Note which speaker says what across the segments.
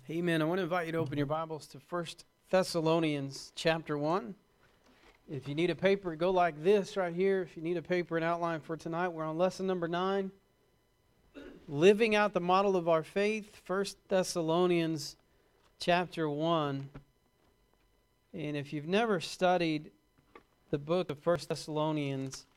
Speaker 1: Amen. I want to invite you to open your Bibles to 1 Thessalonians chapter 1. If you need a paper, go like this right here. If you need a paper and outline for tonight, we're on lesson number 9. Living out the model of our faith, 1 Thessalonians chapter 1. And if you've never studied the book of 1 Thessalonians,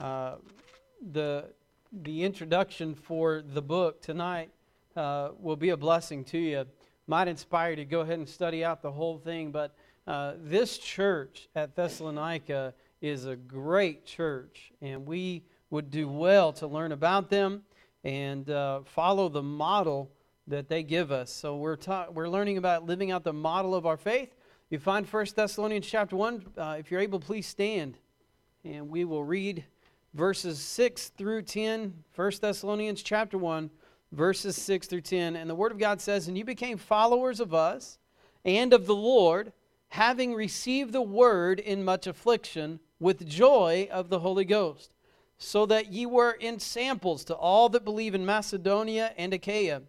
Speaker 1: the introduction for the book tonight will be a blessing to you. Might inspire you to go ahead and study out the whole thing, but this church at Thessalonica is a great church, and we would do well to learn about them and follow the model that they give us. So we're learning about living out the model of our faith. You find 1 Thessalonians chapter 1. If you're able, please stand, and we will read verses 6 through 10, 1 Thessalonians chapter 1, verses 6 through 10. And the Word of God says, "And you became followers of us and of the Lord, having received the Word in much affliction, with joy of the Holy Ghost, so that ye were in samples to all that believe in Macedonia and Achaia.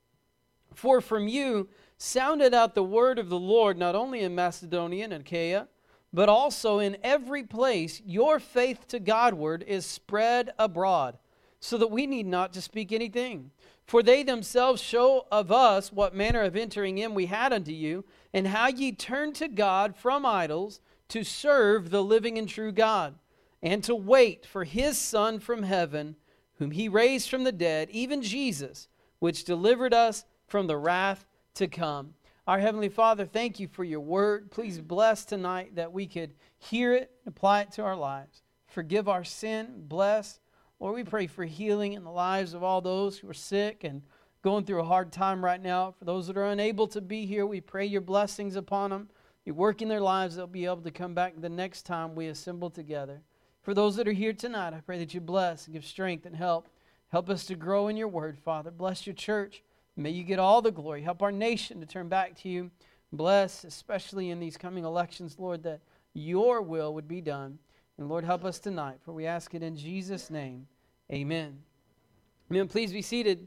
Speaker 1: For from you sounded out the word of the Lord, not only in Macedonia and Achaia, but also in every place your faith to Godward is spread abroad, so that we need not to speak anything. For they themselves show of us what manner of entering in we had unto you, and how ye turned to God from idols to serve the living and true God, and to wait for his Son from heaven, whom he raised from the dead, even Jesus, which delivered us from the wrath to come." Our Heavenly Father, thank you for your word. Please bless tonight that we could hear it and apply it to our lives. Forgive our sin, bless. Lord, we pray for healing in the lives of all those who are sick and going through a hard time right now. For those that are unable to be here, we pray your blessings upon them. You work in their lives, they'll be able to come back the next time we assemble together. For those that are here tonight, I pray that you bless and give strength and help. Help us to grow in your word, Father. Bless your church. May you get all the glory. Help our nation to turn back to you. Bless, especially in these coming elections, Lord, that your will would be done. And Lord, help us tonight, for we ask it in Jesus' name. Amen. Amen. Please be seated.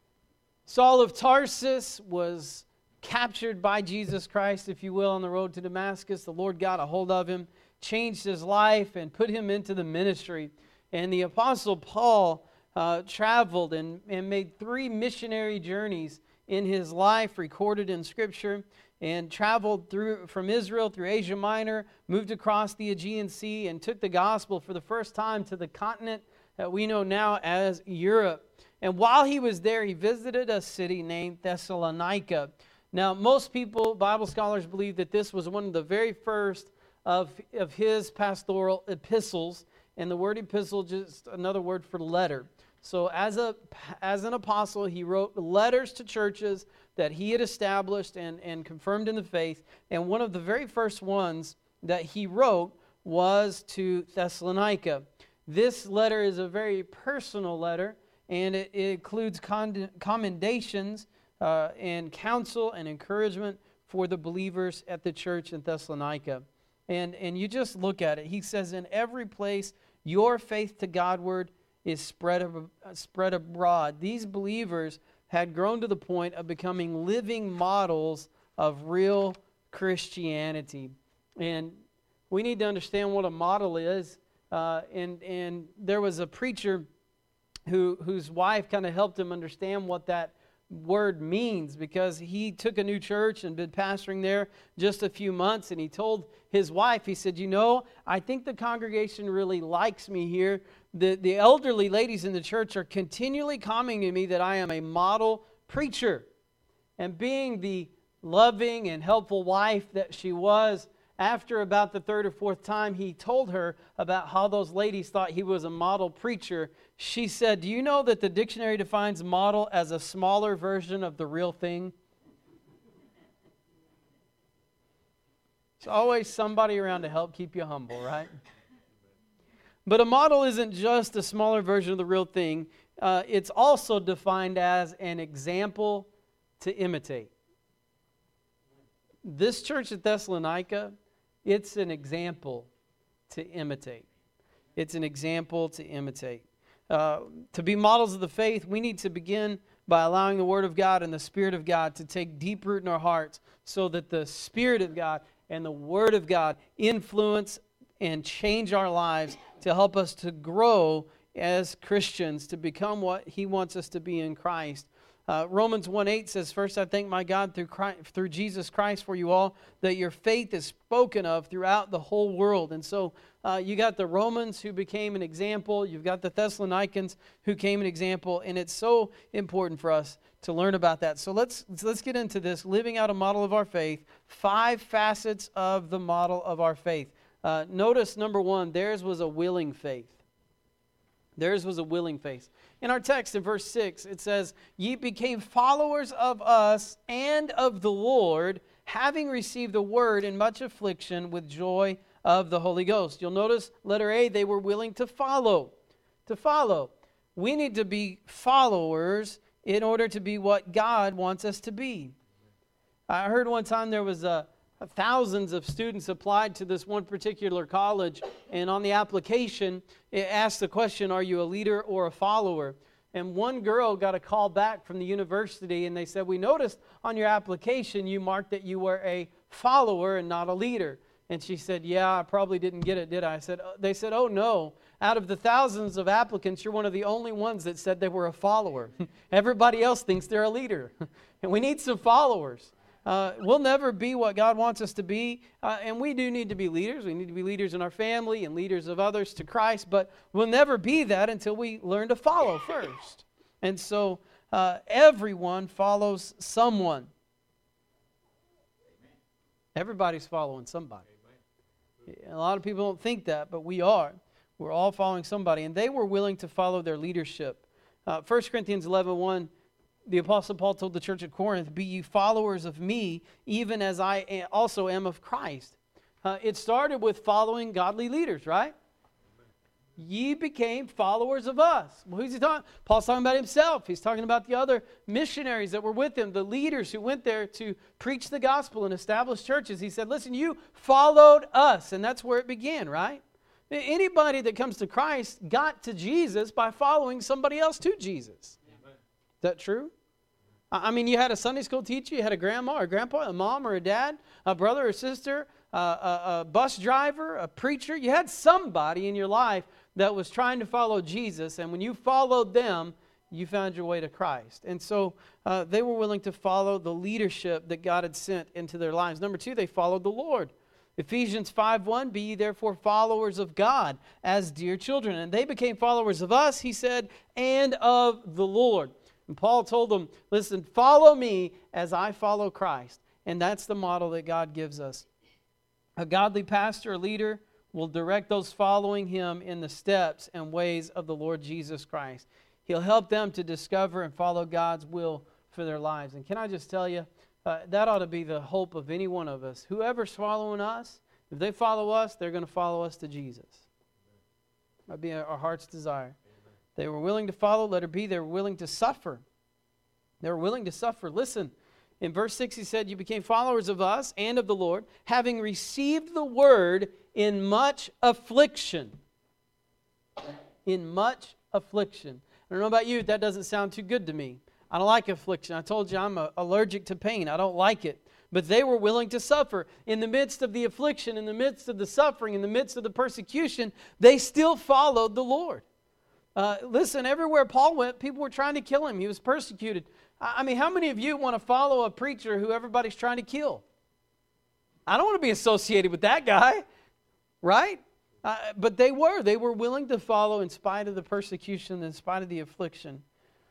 Speaker 1: Saul of Tarsus was captured by Jesus Christ, if you will, on the road to Damascus. The Lord got a hold of him, changed his life, and put him into the ministry. And the Apostle Paul traveled and made 3 missionary journeys in his life, recorded in Scripture, and traveled from Israel through Asia Minor, moved across the Aegean Sea, and took the gospel for the first time to the continent that we know now as Europe. And while he was there, he visited a city named Thessalonica. Now, most people, Bible scholars, believe that this was one of the very first of his pastoral epistles. And the word epistle, just another word for letter. So as an apostle, he wrote letters to churches that he had established and confirmed in the faith. And one of the very first ones that he wrote was to Thessalonica. This letter is a very personal letter, and it includes commendations and counsel and encouragement for the believers at the church in Thessalonica. And you just look at it. He says, "In every place your faith to Godward is spread abroad." These believers had grown to the point of becoming living models of real Christianity. And we need to understand what a model is. And there was a preacher whose wife kind of helped him understand what that word means, because he took a new church and been pastoring there just a few months, and he told his wife, he said, I think the congregation really likes me here. The elderly ladies in the church are continually commenting to me that I am a model preacher. And being the loving and helpful wife that she was, after about the 3rd or 4th time he told her about how those ladies thought he was a model preacher, she said, "Do you know that the dictionary defines model as a smaller version of the real thing?" There's always somebody around to help keep you humble, right? But a model isn't just a smaller version of the real thing. It's also defined as an example to imitate. This church at Thessalonica, it's an example to imitate. It's an example to imitate. To be models of the faith, we need to begin by allowing the Word of God and the Spirit of God to take deep root in our hearts so that the Spirit of God and the Word of God influence and change our lives to help us to grow as Christians, to become what He wants us to be in Christ. Romans 1:8 says, "First I thank my God through Jesus Christ for you all, that your faith is spoken of throughout the whole world." And so you got the Romans who became an example. You've got the Thessalonians who became an example. And it's so important for us to learn about that. So let's get into this, living out a model of our faith. 5 facets of the model of our faith. Notice, number 1, theirs was a willing faith. Theirs was a willing faith. In our text in verse 6, it says, "Ye became followers of us and of the Lord, having received the word in much affliction with joy of the Holy Ghost." You'll notice, letter A, they were willing to follow. To follow. We need to be followers in order to be what God wants us to be. I heard one time there was thousands of students applied to this one particular college, and on the application, it asked the question, "Are you a leader or a follower?" And one girl got a call back from the university, and they said, "We noticed on your application you marked that you were a follower and not a leader." And she said, "Yeah, I probably didn't get it, did I?" They said, "Oh no, out of the thousands of applicants, you're one of the only ones that said they were a follower. Everybody else thinks they're a leader." And we need some followers. We'll never be what God wants us to be, and we do need to be leaders. We need to be leaders in our family and leaders of others to Christ, but we'll never be that until we learn to follow first. And so everyone follows someone. Everybody's following somebody. A lot of people don't think that, but we are. We're all following somebody, and they were willing to follow their leadership. 1 Corinthians 11:1, the Apostle Paul told the church at Corinth, "Be ye followers of me, even as I also am of Christ." It started with following godly leaders, right? Ye became followers of us. Well, who's he talking? Paul's talking about himself. He's talking about the other missionaries that were with him, the leaders who went there to preach the gospel and establish churches. He said, "Listen, you followed us," and that's where it began, right? Anybody that comes to Christ got to Jesus by following somebody else to Jesus. Amen. Is that true? I mean, you had a Sunday school teacher, you had a grandma or grandpa, a mom or a dad, a brother or sister, a bus driver, a preacher. You had somebody in your life that was trying to follow Jesus, and when you followed them, you found your way to Christ. And so they were willing to follow the leadership that God had sent into their lives. Number 2, they followed the Lord. Ephesians 5:1, "Be ye therefore followers of God as dear children." And they became followers of us, he said, and of the Lord. And Paul told them, "Listen, follow me as I follow Christ." And that's the model that God gives us. A godly pastor or leader will direct those following him in the steps and ways of the Lord Jesus Christ. He'll help them to discover and follow God's will for their lives. And can I just tell you, that ought to be the hope of any one of us. Whoever's following us, if they follow us, they're going to follow us to Jesus. That'd be our heart's desire. Amen. They were willing to follow, letter B, they were willing to suffer. They were willing to suffer. Listen, in verse 6 he said, "You became followers of us and of the Lord, having received the word in much affliction." In much affliction. I don't know about you, that doesn't sound too good to me. I don't like affliction. I told you I'm allergic to pain. I don't like it. But they were willing to suffer. In the midst of the affliction, in the midst of the suffering, in the midst of the persecution, they still followed the Lord. Listen, everywhere Paul went, people were trying to kill him. He was persecuted. I mean, how many of you want to follow a preacher who everybody's trying to kill? I don't want to be associated with that guy, right? But they were willing to follow in spite of the persecution, in spite of the affliction.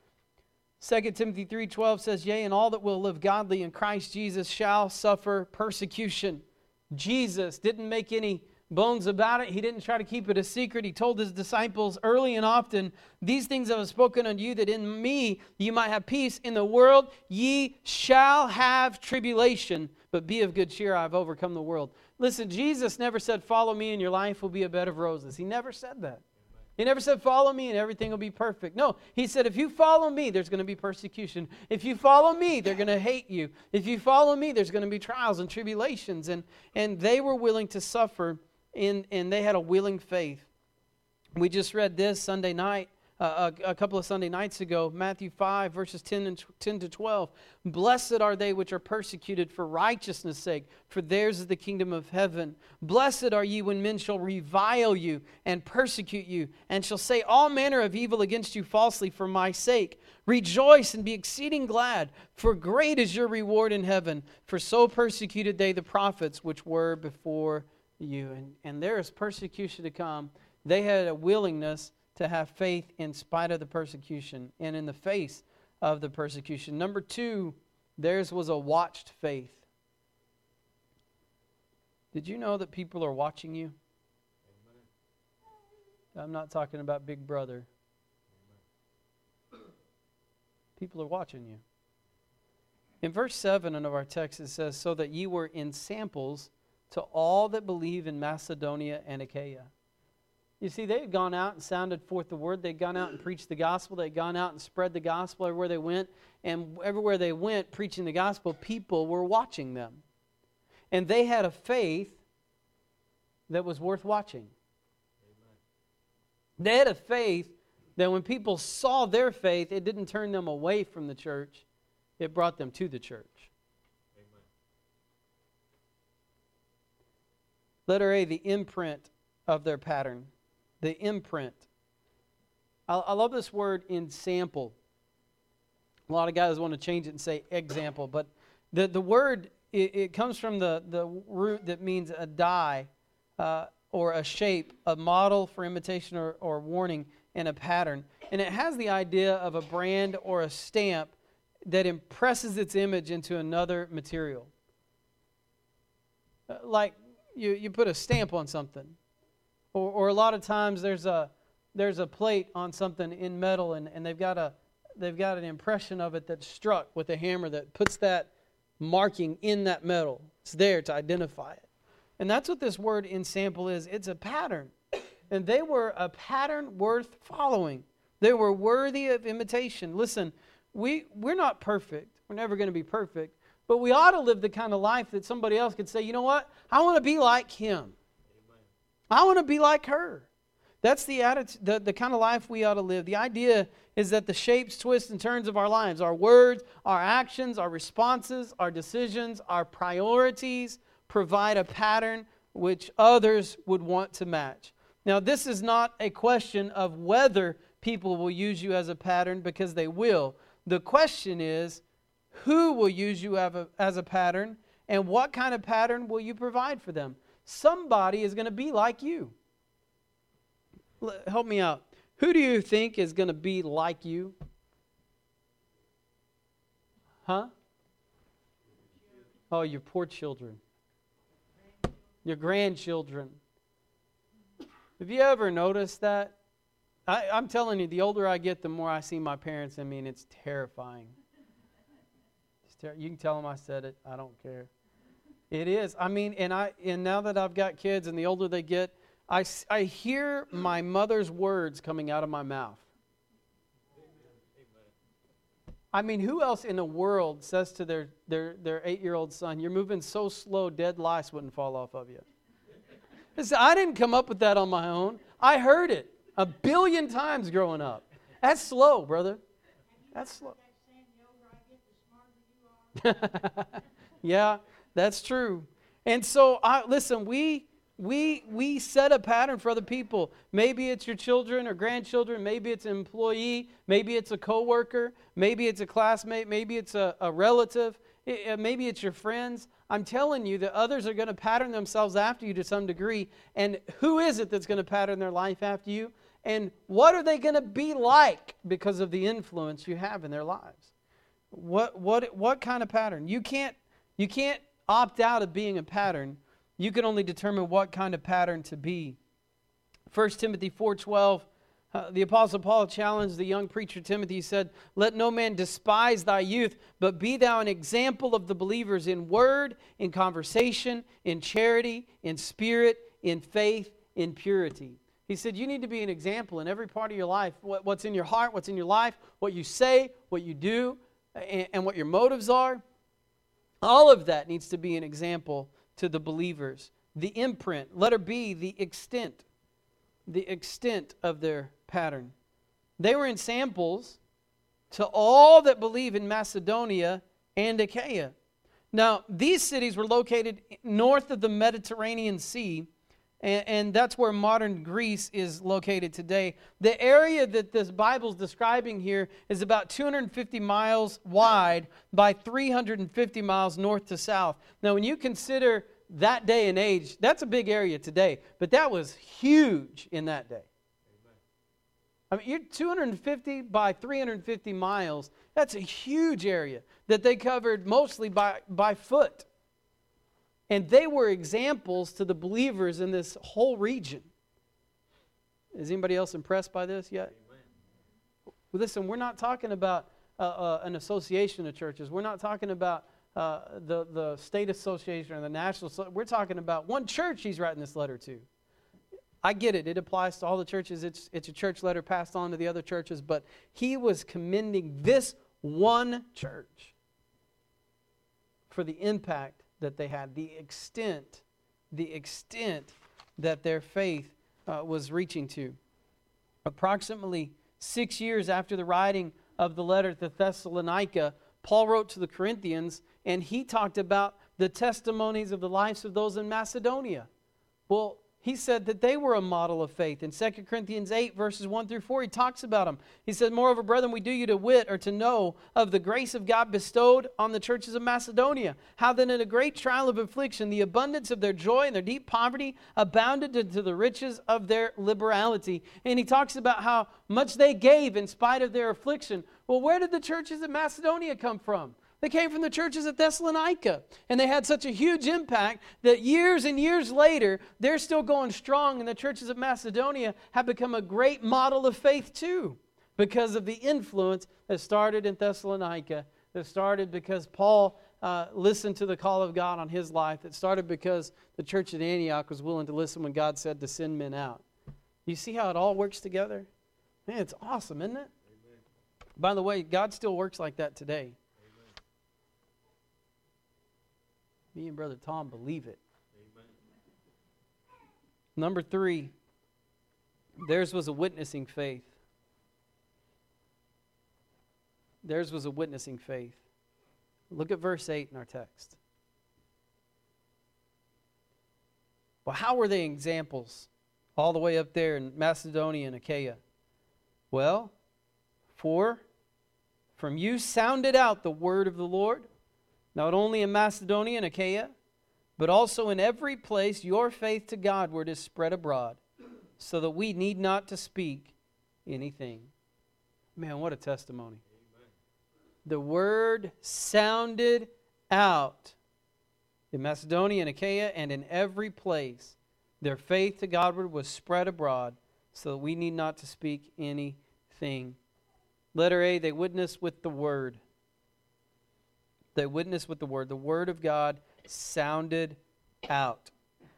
Speaker 1: 2 Timothy 3:12 says, "Yea, and all that will live godly in Christ Jesus shall suffer persecution." Jesus didn't make any bones about it. He didn't try to keep it a secret. He told his disciples early and often, "These things I have spoken unto you, that in me ye might have peace. In the world ye shall have tribulation, but be of good cheer, I have overcome the world." Listen, Jesus never said, "Follow me and your life will be a bed of roses." He never said that. He never said, "Follow me and everything will be perfect." No, he said, if you follow me, there's going to be persecution. If you follow me, they're going to hate you. If you follow me, there's going to be trials and tribulations. And they were willing to suffer, and they had a willing faith. We just read this Sunday night a couple of Sunday nights ago, Matthew 5, verses 10 to 12. Blessed are they which are persecuted for righteousness' sake, for theirs is the kingdom of heaven. Blessed are ye when men shall revile you and persecute you, and shall say all manner of evil against you falsely for my sake. Rejoice and be exceeding glad, for great is your reward in heaven. For so persecuted they the prophets which were before you. And there is persecution to come. They had a willingness to have faith in spite of the persecution and in the face of the persecution. Number 2, theirs was a watched faith. Did you know that people are watching you? Amen. I'm not talking about Big Brother. Amen. People are watching you. In verse 7 of our text it says, so that ye were in samples to all that believe in Macedonia and Achaia. You see, they had gone out and sounded forth the word. They'd gone out and preached the gospel. They'd gone out and spread the gospel everywhere they went. And everywhere they went preaching the gospel, people were watching them. And they had a faith that was worth watching. Amen. They had a faith that when people saw their faith, it didn't turn them away from the church. It brought them to the church. Amen. Letter A, the imprint of their pattern. The imprint. I love this word ensample. A lot of guys want to change it and say example, but the word, it comes from the root that means a die or a shape, a model for imitation or warning, and a pattern. And it has the idea of a brand or a stamp that impresses its image into another material. Like you put a stamp on something. Or a lot of times there's a plate on something in metal and they've got an impression of it that's struck with a hammer that puts that marking in that metal. It's there to identify it. And that's what this word ensample is. It's a pattern. And they were a pattern worth following. They were worthy of imitation. Listen, we're not perfect. We're never going to be perfect. But we ought to live the kind of life that somebody else could say, you know what? I want to be like him. I want to be like her. That's the attitude, the kind of life we ought to live. The idea is that the shapes, twists, and turns of our lives, our words, our actions, our responses, our decisions, our priorities provide a pattern which others would want to match. Now, this is not a question of whether people will use you as a pattern, because they will. The question is, who will use you as a pattern, and what kind of pattern will you provide for them? Somebody is going to be like you. Help me out. Who do you think is going to be like you? Huh? Oh, your poor children. Your grandchildren. Have you ever noticed that? I'm telling you, the older I get, the more I see my parents in me, and it's terrifying. You can tell them I said it. I don't care. It is. I mean, and now that I've got kids, and the older they get, I hear my mother's words coming out of my mouth. I mean, who else in the world says to their 8-year-old son, "You're moving so slow, dead lice wouldn't fall off of you"? I didn't come up with that on my own. I heard it 1 billion times growing up. That's slow, brother. That's slow. Yeah, that's true. And so, listen, we set a pattern for other people. Maybe it's your children or grandchildren. Maybe it's an employee. Maybe it's a coworker. Maybe it's a classmate. Maybe it's a relative. Maybe it's your friends. I'm telling you that others are going to pattern themselves after you to some degree. And who is it that's going to pattern their life after you? And what are they going to be like because of the influence you have in their lives? What kind of pattern? You can't opt out of being a pattern. You can only determine what kind of pattern to be. 1 Timothy 4:12, the Apostle Paul challenged the young preacher Timothy. He said, "Let no man despise thy youth, but be thou an example of the believers in word, in conversation, in charity, in spirit, in faith, in purity." He said, you need to be an example in every part of your life. What's in your heart, what's in your life, what you say, what you do, and what your motives are. All of that needs to be an example to the believers. The imprint. Letter B, the extent of their pattern. They were ensamples to all that believe in Macedonia and Achaia. Now, these cities were located north of the Mediterranean Sea, and that's where modern Greece is located today. The area that this Bible's describing here is about 250 miles wide by 350 miles north to south. Now, when you consider that day and age, that's a big area today, but that was huge in that day. I mean, you're 250 by 350 miles. That's a huge area that they covered mostly by foot. And they were examples to the believers in this whole region. Is anybody else impressed by this yet? Well, listen, we're not talking about an association of churches. We're not talking about the state association or the national. We're talking about one church he's writing this letter to. I get it. It applies to all the churches. It's a church letter passed on to the other churches. But he was commending this one church for the impact that they had, the extent that their faith was reaching to. Approximately 6 years after the writing of the letter to Thessalonica, Paul wrote to the Corinthians, and he talked about the testimonies of the lives of those in Macedonia. Well, he said that they were a model of faith. In 2 Corinthians 8, verses 1 through 4, he talks about them. He said, "Moreover, brethren, we do you to wit, or to know, of the grace of God bestowed on the churches of Macedonia, how that in a great trial of affliction, the abundance of their joy and their deep poverty abounded to the riches of their liberality." And he talks about how much they gave in spite of their affliction. Well, where did the churches of Macedonia come from? They came from the churches at Thessalonica, and they had such a huge impact that years and years later, they're still going strong, and the churches of Macedonia have become a great model of faith too, because of the influence that started in Thessalonica, that started because Paul listened to the call of God on his life, that started because the church at Antioch was willing to listen when God said to send men out. You see how it all works together? Man, it's awesome, isn't it? Amen. By the way, God still works like that today. Me and Brother Tom believe it. Amen. Number 3, theirs was a witnessing faith. Theirs was a witnessing faith. Look at verse 8 in our text. Well, how were they examples all the way up there in Macedonia and Achaia? Well, for from you sounded out the word of the Lord, not only in Macedonia and Achaia, but also in every place your faith to Godward is spread abroad, so that we need not to speak anything. Man, what a testimony. Amen. The word sounded out in Macedonia and Achaia, and in every place their faith to Godward was spread abroad, so that we need not to speak anything. Letter A, they witnessed with the word. They witnessed with the word. The word of God sounded out.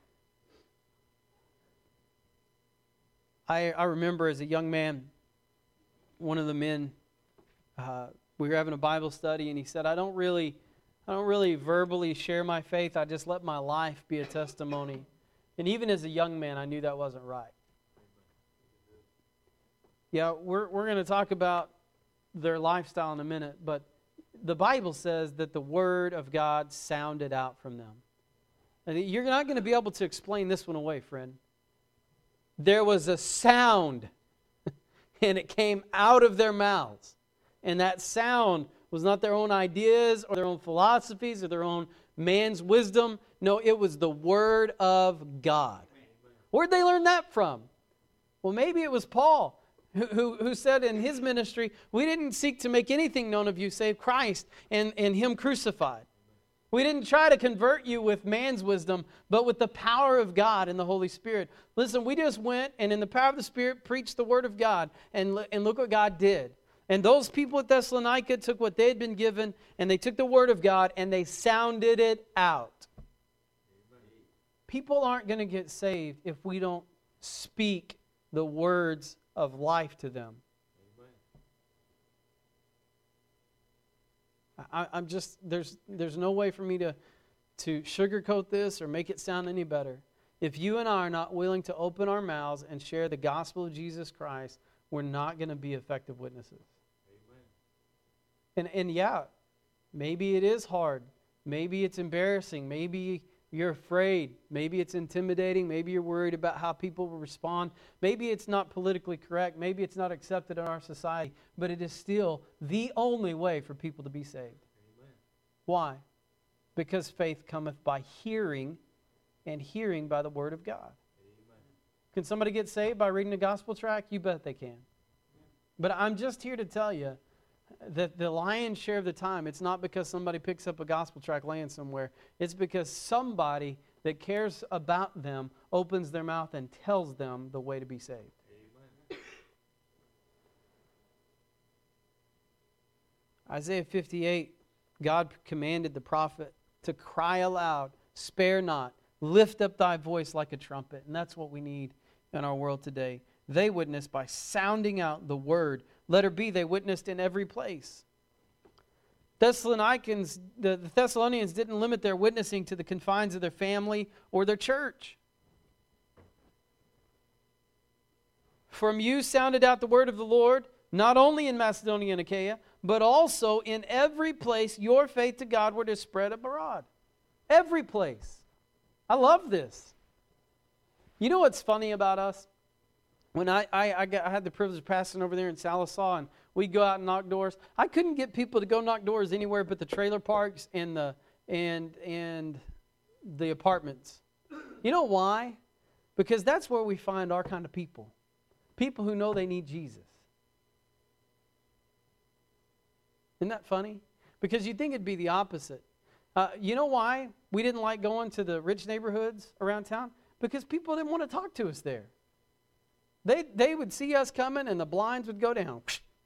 Speaker 1: I remember as a young man, one of the men, we were having a Bible study, and he said, I don't really verbally share my faith. I just let my life be a testimony. And even as a young man, I knew that wasn't right. Yeah, we're going to talk about their lifestyle in a minute, but the Bible says that the Word of God sounded out from them. And you're not going to be able to explain this one away, friend. There was a sound, and it came out of their mouths. And that sound was not their own ideas or their own philosophies or their own man's wisdom. No, it was the Word of God. Where'd they learn that from? Well, maybe it was Paul, who said in his ministry, we didn't seek to make anything known of you save Christ and Him crucified. We didn't try to convert you with man's wisdom, but with the power of God and the Holy Spirit. Listen, we just went and in the power of the Spirit preached the Word of God, and look what God did. And those people at Thessalonica took what they had been given, and they took the Word of God, and they sounded it out. People aren't going to get saved if we don't speak the words of life to them. I'm just, there's no way for me to sugarcoat this or make it sound any better. If you and I are not willing to open our mouths and share the gospel of Jesus Christ, we're not going to be effective witnesses. And yeah, maybe it is hard. Maybe it's embarrassing. Maybe you're afraid. Maybe it's intimidating. Maybe you're worried about how people will respond. Maybe it's not politically correct. Maybe it's not accepted in our society. But it is still the only way for people to be saved. Amen. Why? Because faith cometh by hearing, and hearing by the Word of God. Amen. Can somebody get saved by reading a gospel tract? You bet they can. But I'm just here to tell you that the lion's share of the time, it's not because somebody picks up a gospel tract laying somewhere. It's because somebody that cares about them opens their mouth and tells them the way to be saved. Amen. Isaiah 58, God commanded the prophet to cry aloud, spare not, lift up thy voice like a trumpet. And that's what we need in our world today. They witnessed by sounding out the word. Letter B, they witnessed in every place. The Thessalonians didn't limit their witnessing to the confines of their family or their church. From you sounded out the word of the Lord, not only in Macedonia and Achaia, but also in every place your faith to Godward is spread abroad. Every place. I love this. You know what's funny about us? When I had the privilege of passing over there in Sallisaw, and we'd go out and knock doors. I couldn't get people to go knock doors anywhere but the trailer parks and the apartments. You know why? Because that's where we find our kind of people. People who know they need Jesus. Isn't that funny? Because you'd think it'd be the opposite. You know why we didn't like going to the rich neighborhoods around town? Because people didn't want to talk to us there. They would see us coming and the blinds would go down.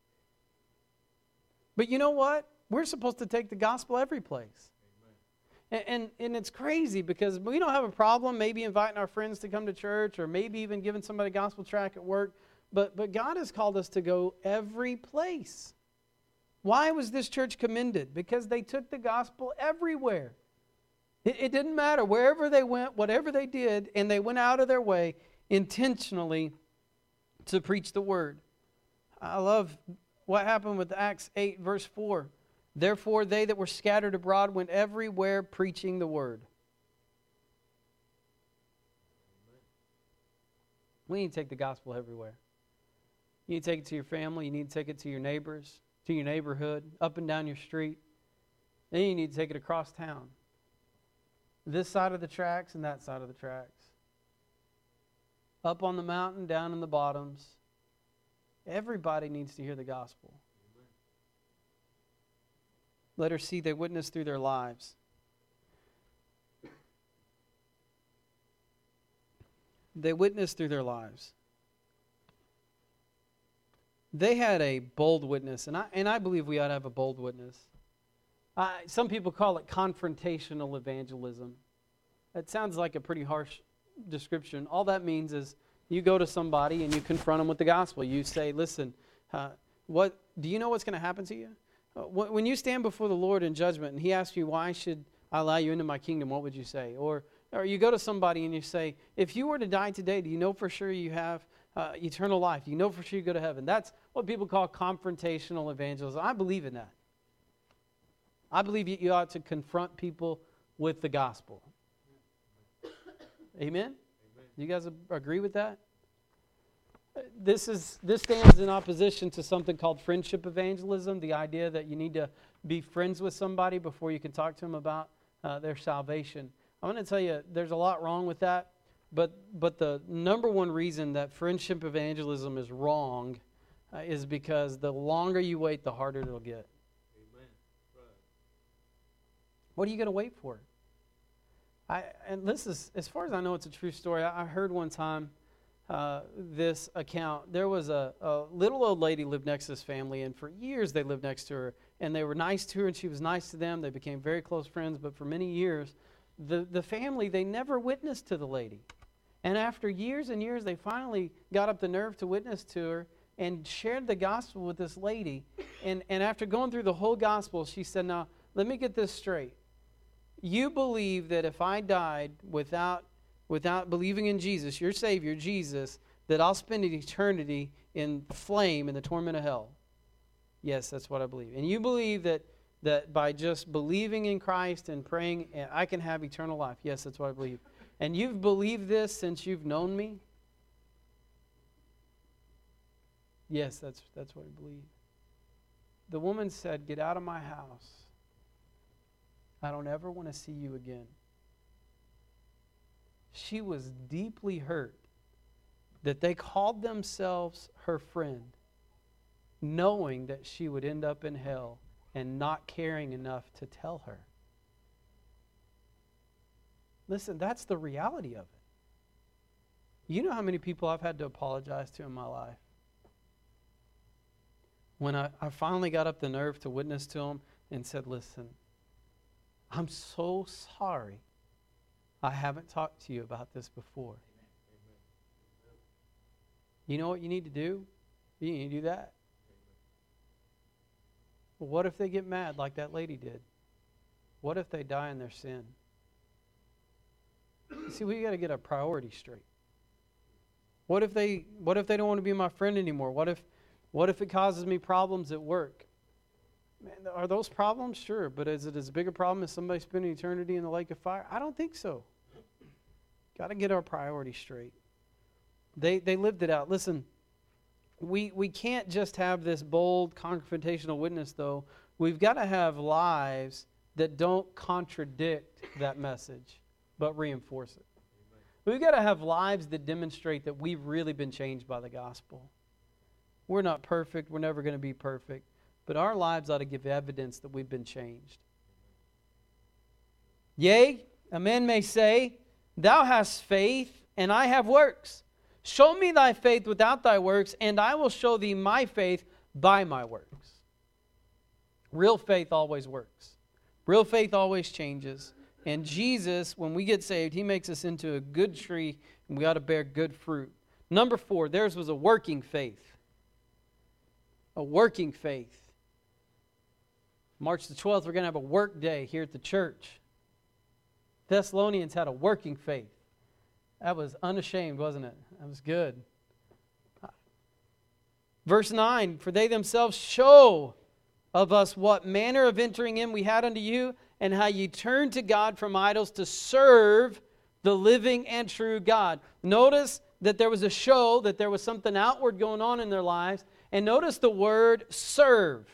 Speaker 1: But you know what? We're supposed to take the gospel every place. And it's crazy because we don't have a problem maybe inviting our friends to come to church or maybe even giving somebody a gospel tract at work. But God has called us to go every place. Why was this church commended? Because they took the gospel everywhere. It didn't matter. Wherever they went, whatever they did, and they went out of their way intentionally to preach the word. I love what happened with Acts 8, verse 4. Therefore, they that were scattered abroad went everywhere preaching the word. We need to take the gospel everywhere. You need to take it to your family. You need to take it to your neighbors, to your neighborhood, up and down your street. Then you need to take it across town. This side of the tracks and that side of the tracks. Up on the mountain, down in the bottoms. Everybody needs to hear the gospel. Letter C, they witness through their lives. They witness through their lives. They had a bold witness, and I believe we ought to have a bold witness. Some people call it confrontational evangelism. It sounds like a pretty harsh description. All that means is you go to somebody and you confront them with the gospel. You say, listen, what do you know what's going to happen to you? When you stand before the Lord in judgment and He asks you, why should I allow you into my kingdom, what would you say? Or you go to somebody and you say, if you were to die today, do you know for sure you have eternal life? Do you know for sure you go to heaven? That's what people call confrontational evangelism. I believe in that. I believe you ought to confront people with the gospel. Amen? Do you guys agree with that? This stands in opposition to something called friendship evangelism, the idea that you need to be friends with somebody before you can talk to them about their salvation. I'm going to tell you, there's a lot wrong with that, but the number one reason that friendship evangelism is wrong is because the longer you wait, the harder it'll get. Amen. Right. What are you going to wait for? And this is, as far as I know, it's a true story. I heard one time this account. There was a little old lady lived next to this family, and for years they lived next to her, and they were nice to her, and she was nice to them. They became very close friends, but for many years, the family, they never witnessed to the lady. And after years and years, they finally got up the nerve to witness to her and shared the gospel with this lady. And after going through the whole gospel, she said, now, let me get this straight. You believe that if I died without believing in Jesus, your Savior, Jesus, that I'll spend an eternity in flame in the torment of hell? Yes, that's what I believe. And you believe that by just believing in Christ and praying, I can have eternal life? Yes, that's what I believe. And you've believed this since you've known me? Yes, that's what I believe. The woman said, "Get out of my house. I don't ever want to see you again." She was deeply hurt that they called themselves her friend, knowing that she would end up in hell and not caring enough to tell her. Listen, that's the reality of it. You know how many people I've had to apologize to in my life? When I finally got up the nerve to witness to them and said, "Listen, I'm so sorry I haven't talked to you about this before." You know what you need to do? You need to do that. Well, what if they get mad like that lady did? What if they die in their sin? See, we got to get our priorities straight. What if they don't want to be my friend anymore? What if it causes me problems at work? Man, are those problems? Sure, but is it as big a problem as somebody spending eternity in the lake of fire? I don't think so. Got to get our priorities straight. They lived it out. Listen, we can't just have this bold confrontational witness, though. We've got to have lives that don't contradict that message, but reinforce it. We've got to have lives that demonstrate that we've really been changed by the gospel. We're not perfect. We're never going to be perfect. But our lives ought to give evidence that we've been changed. Yea, a man may say, "Thou hast faith, and I have works. Show me thy faith without thy works, and I will show thee my faith by my works." Real faith always works. Real faith always changes. And Jesus, when we get saved, He makes us into a good tree, and we ought to bear good fruit. Number 4, theirs was a working faith. A working faith. March the 12th, we're going to have a work day here at the church. Thessalonians had a working faith. That was unashamed, wasn't it? That was good. Verse 9, "For they themselves show of us what manner of entering in we had unto you, and how ye turned to God from idols to serve the living and true God." Notice that there was a show, that there was something outward going on in their lives. And notice the word serve.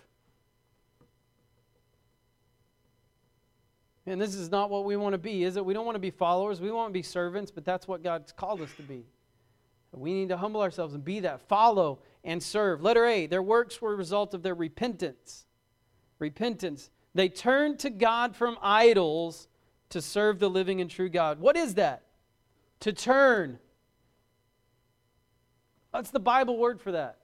Speaker 1: And this is not what we want to be, is it? We don't want to be followers. We want to be servants, but that's what God's called us to be. We need to humble ourselves and be that. Follow and serve. Letter A, their works were a result of their repentance. Repentance. They turned to God from idols to serve the living and true God. What is that? To turn. What's the Bible word for that?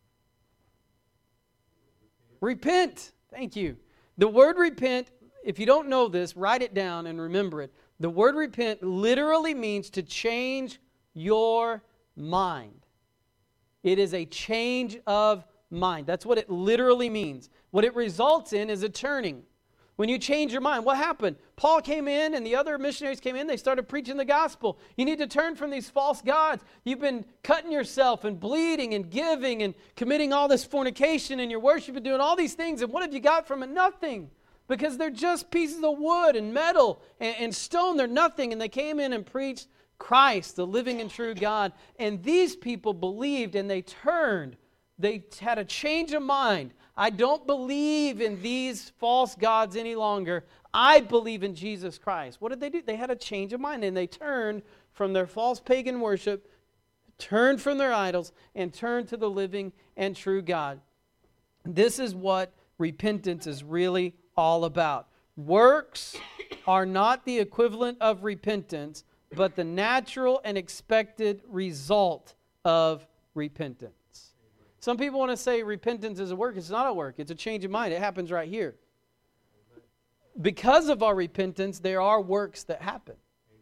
Speaker 1: Repent. Thank you. The word repent, if you don't know this, write it down and remember it. The word repent literally means to change your mind. It is a change of mind. That's what it literally means. What it results in is a turning. When you change your mind, what happened? Paul came in and the other missionaries came in. They started preaching the gospel. You need to turn from these false gods. You've been cutting yourself and bleeding and giving and committing all this fornication in your worship and doing all these things. And what have you got from it? Nothing. Because they're just pieces of wood and metal and stone. They're nothing. And they came in and preached Christ, the living and true God. And these people believed and they turned. They had a change of mind. I don't believe in these false gods any longer. I believe in Jesus Christ. What did they do? They had a change of mind and they turned from their false pagan worship, turned from their idols, and turned to the living and true God. This is what repentance is really all about. Works are not the equivalent of repentance, but the natural and expected result of repentance. Some people want to say repentance is a work. It's not a work. It's a change of mind. It happens right here. Because of our repentance, there are works that happen.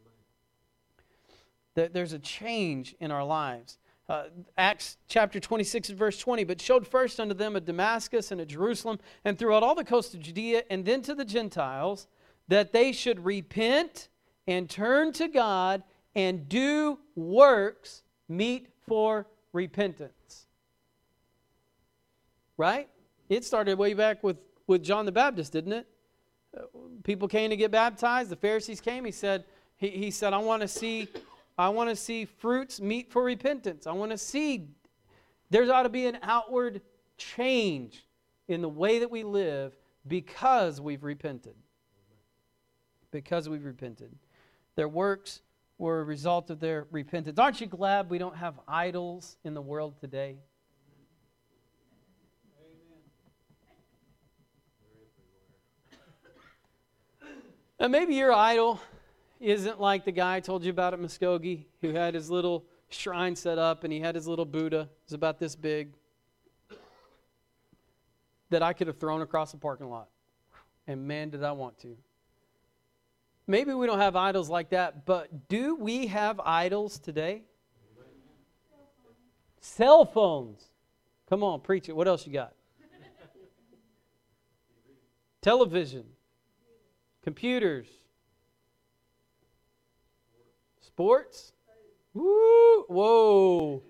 Speaker 1: There's a change in our lives. Acts chapter 26 verse 20, "But showed first unto them at Damascus and at Jerusalem and throughout all the coast of Judea and then to the Gentiles, that they should repent and turn to God and do works meet for repentance. Right? It started way back with John the Baptist, didn't it? People came to get baptized. The Pharisees came. He said, I want to see fruits meet for repentance. I want to see there ought to be an outward change in the way that we live because we've repented. Because we've repented. Their works were a result of their repentance. Aren't you glad we don't have idols in the world today? And maybe your idol isn't like the guy I told you about at Muskogee who had his little shrine set up and he had his little Buddha. It was about this big that I could have thrown across the parking lot. And man, did I want to. Maybe we don't have idols like that, but do we have idols today? Cell phones. Come on, preach it. What else you got? Television. Computers. Sports. Woo! Whoa.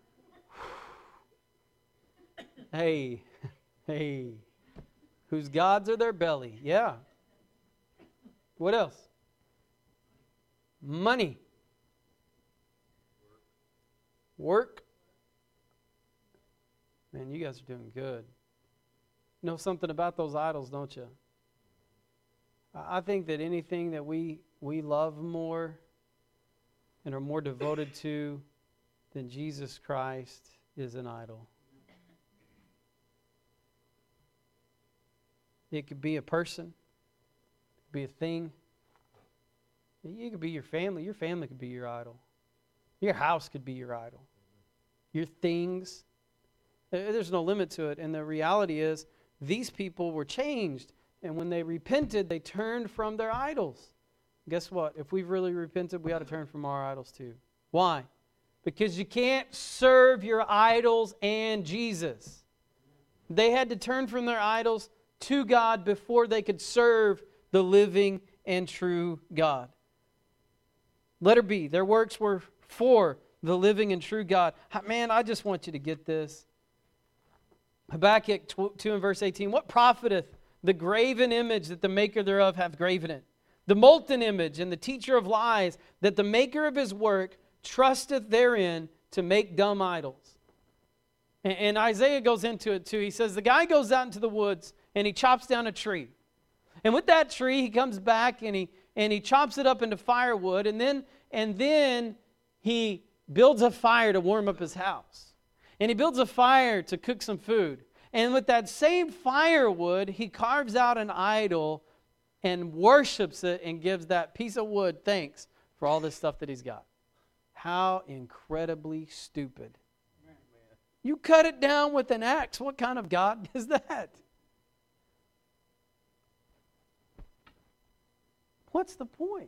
Speaker 1: Hey. Whose gods are their belly? Yeah. What else? Money. Work. Man, you guys are doing good. Know something about those idols, don't you? I think that anything that we love more and are more devoted to than Jesus Christ is an idol. It could be a person, it could be a thing. It could be your family. Your family could be your idol. Your house could be your idol. Your things. There's no limit to it. And the reality is, these people were changed. And when they repented, they turned from their idols. Guess what? If we've really repented, we ought to turn from our idols too. Why? Because you can't serve your idols and Jesus. They had to turn from their idols to God before they could serve the living and true God. Letter B, their works were for the living and true God. Man, I just want you to get this. Habakkuk 2 and verse 18, what profiteth the graven image that the maker thereof hath graven it? The molten image and the teacher of lies, that the maker of his work trusteth therein to make dumb idols. And Isaiah goes into it too. He says the guy goes out into the woods and he chops down a tree. And with that tree, he comes back and he chops it up into firewood, and then he builds a fire to warm up his house. And he builds a fire to cook some food. And with that same firewood, he carves out an idol and worships it and gives that piece of wood thanks for all this stuff that he's got. How incredibly stupid. You cut it down with an axe. What kind of God is that? What's the point?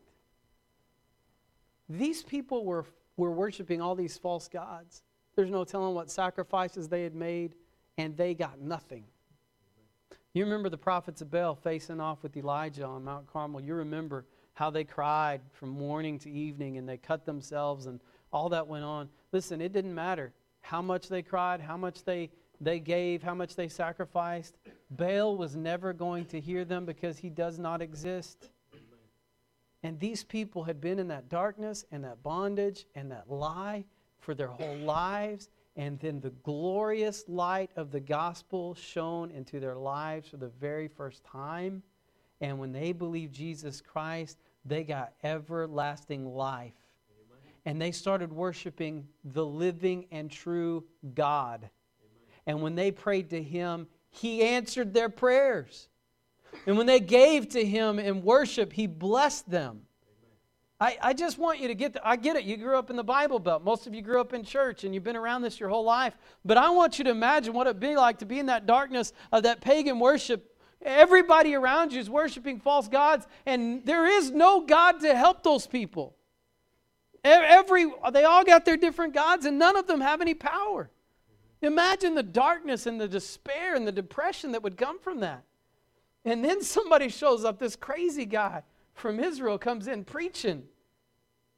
Speaker 1: These people were worshiping all these false gods. There's no telling what sacrifices they had made, and they got nothing. You remember the prophets of Baal facing off with Elijah on Mount Carmel. You remember how they cried from morning to evening, and they cut themselves, and all that went on. Listen, it didn't matter how much they cried, how much they gave, how much they sacrificed. Baal was never going to hear them because he does not exist. And these people had been in that darkness and that bondage and that lie for their whole lives. And then the glorious light of the gospel shone into their lives for the very first time. And when they believed Jesus Christ, they got everlasting life. Amen. And they started worshiping the living and true God. Amen. And when they prayed to Him, He answered their prayers. And when they gave to Him in worship, He blessed them. I just want you to get I get it. You grew up in the Bible Belt. Most of you grew up in church and you've been around this your whole life. But I want you to imagine what it'd be like to be in that darkness of that pagan worship. Everybody around you is worshiping false gods, and there is no God to help those people. They all got their different gods, and none of them have any power. Imagine the darkness and the despair and the depression that would come from that. And then somebody shows up, this crazy guy from Israel comes in preaching.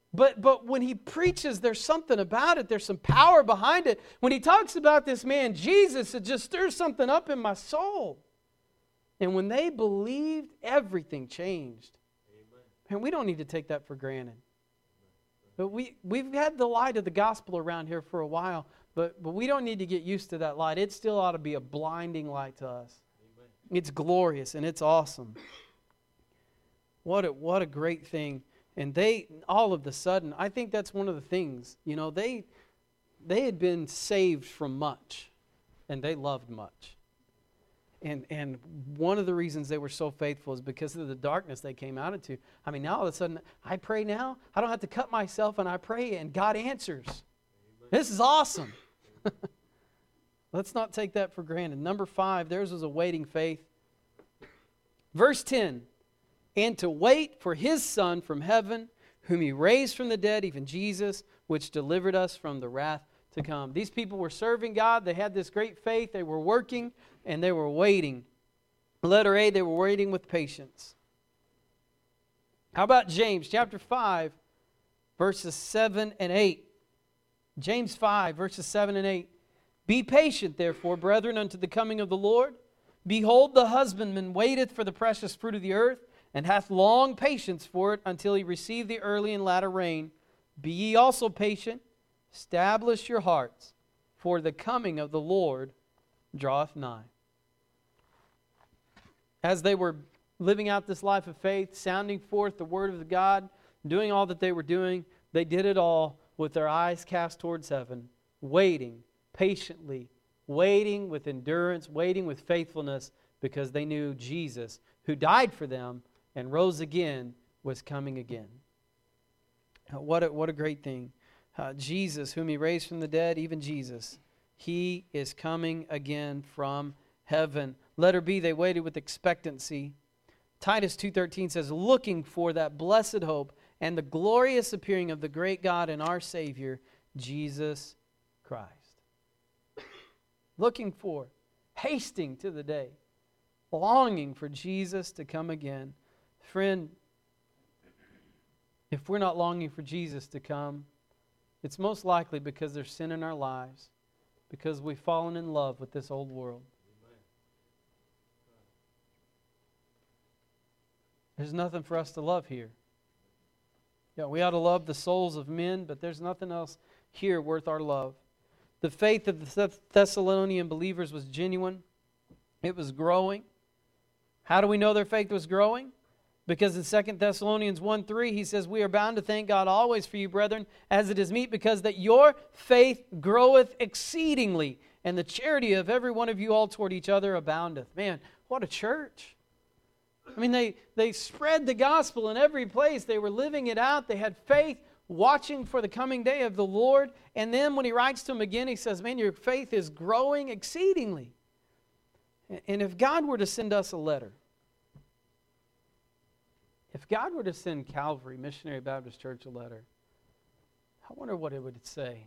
Speaker 1: But when he preaches, there's something about it. There's some power behind it. When he talks about this man, Jesus, it just stirs something up in my soul. And when they believed, everything changed. Amen. And we don't need to take that for granted. But we've had the light of the gospel around here for a while, but we don't need to get used to that light. It still ought to be a blinding light to us. Amen. It's glorious and it's awesome. What a great thing. And they, all of a sudden, I think that's one of the things, they had been saved from much, and they loved much. And one of the reasons they were so faithful is because of the darkness they came out into. I mean, now all of a sudden, I pray now, I don't have to cut myself, and I pray, and God answers. Amen. This is awesome. Let's not take that for granted. Number 5, theirs was a waiting faith. Verse 10. And to wait for his Son from heaven, whom he raised from the dead, even Jesus, which delivered us from the wrath to come. These people were serving God. They had this great faith. They were working, and they were waiting. Letter A, they were waiting with patience. How about James chapter 5, verses 7 and 8? James 5, verses 7 and 8. Be patient, therefore, brethren, unto the coming of the Lord. Behold, the husbandman waiteth for the precious fruit of the earth, and hath long patience for it until he receive the early and latter rain. Be ye also patient, establish your hearts, for the coming of the Lord draweth nigh. As they were living out this life of faith, sounding forth the word of God, doing all that they were doing, they did it all with their eyes cast towards heaven, waiting patiently, waiting with endurance, waiting with faithfulness, because they knew Jesus, who died for them and rose again, was coming again. What a great thing. Jesus, whom he raised from the dead, even Jesus, he is coming again from heaven. Letter B, they waited with expectancy. Titus 2:13 says, looking for that blessed hope and the glorious appearing of the great God and our Savior, Jesus Christ. Looking for, hasting to the day, longing for Jesus to come again. Friend, if we're not longing for Jesus to come, it's most likely because there's sin in our lives, because we've fallen in love with this old world. There's nothing for us to love here. Yeah, we ought to love the souls of men, but there's nothing else here worth our love. The faith of the Thessalonian believers was genuine. It was growing. How do we know their faith was growing? Because in 2 Thessalonians 1:3, he says, we are bound to thank God always for you, brethren, as it is meet, because that your faith groweth exceedingly, and the charity of every one of you all toward each other aboundeth. Man, what a church. I mean, they spread the gospel in every place. They were living it out. They had faith, watching for the coming day of the Lord. And then when he writes to them again, he says, man, your faith is growing exceedingly. And if God were to send us a letter, if God were to send Calvary Missionary Baptist Church a letter, I wonder what it would say.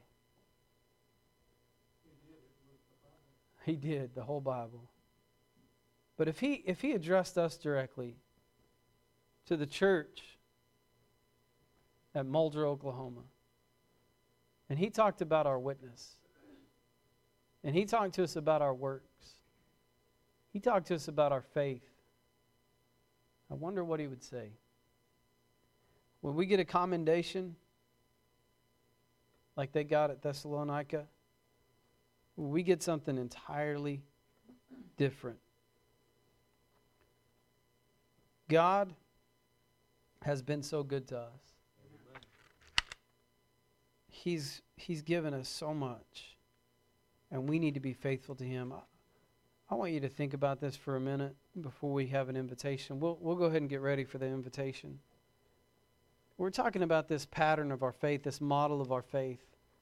Speaker 1: He did, the whole Bible. But if he addressed us directly to the church at Mulder, Oklahoma, and he talked about our witness, and he talked to us about our works, he talked to us about our faith, I wonder what he would say. When we get a commendation like they got at Thessalonica, we get something entirely different. God has been so good to us. He's given us so much, and we need to be faithful to Him. I want you to think about this for a minute before we have an invitation. We'll go ahead and get ready for the invitation. We're talking about this pattern of our faith, this model of our faith.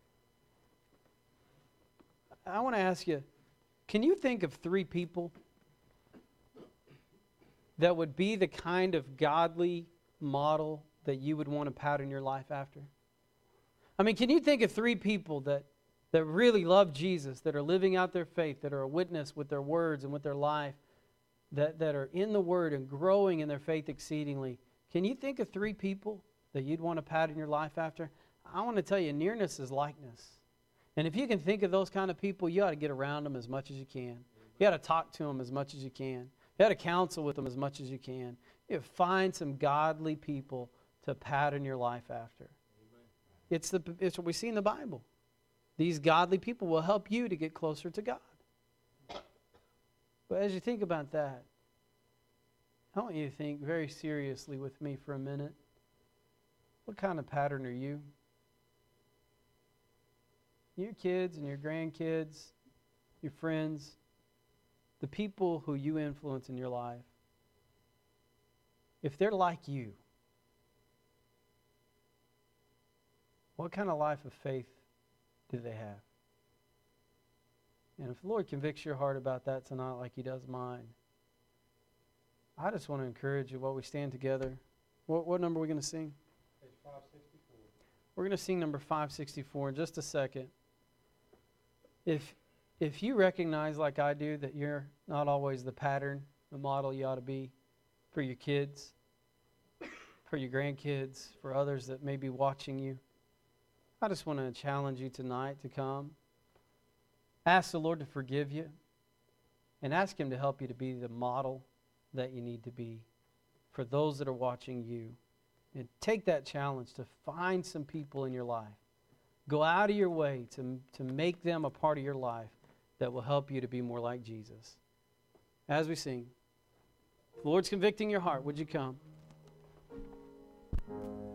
Speaker 1: I want to ask you, can you think of 3 people that would be the kind of godly model that you would want to pattern your life after? I mean, can you think of 3 people that really love Jesus, that are living out their faith, that are a witness with their words and with their life, that are in the Word and growing in their faith exceedingly? Can you think of 3 people? that you'd want to pattern your life after? I want to tell you, nearness is likeness. And if you can think of those kind of people, you ought to get around them as much as you can. You ought to talk to them as much as you can. You ought to counsel with them as much as you can. You find some godly people to pattern your life after. It's what we see in the Bible. These godly people will help you to get closer to God. But as you think about that, I want you to think very seriously with me for a minute. What kind of pattern are you? Your kids and your grandkids, your friends, the people who you influence in your life, if they're like you, what kind of life of faith do they have? And if the Lord convicts your heart about that tonight like He does mine, I just want to encourage you while we stand together. What number are we going to sing?
Speaker 2: Page 564.
Speaker 1: We're going to sing number 564 in just a second. If you recognize, like I do, that you're not always the pattern, the model you ought to be for your kids, for your grandkids, for others that may be watching you, I just want to challenge you tonight to come. Ask the Lord to forgive you and ask Him to help you to be the model that you need to be for those that are watching you. And take that challenge to find some people in your life. Go out of your way to make them a part of your life that will help you to be more like Jesus. As we sing, if the Lord's convicting your heart, would you come?